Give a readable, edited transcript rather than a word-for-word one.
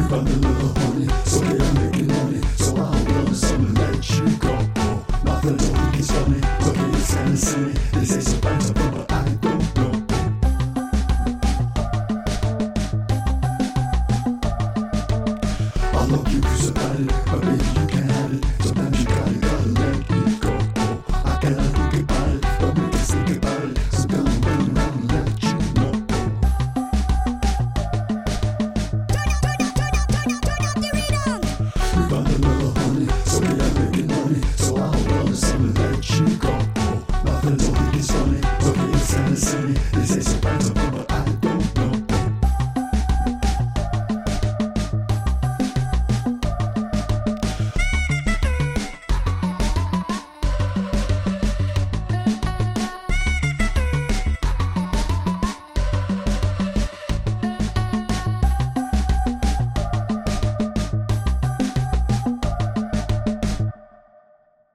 run a little honey, so they are making money. So I'll run some and let you go. Nothing don't think it's funny, but it's kinda silly. They say some things are fun, but I don't know. I love you 'cause you're bad, but baby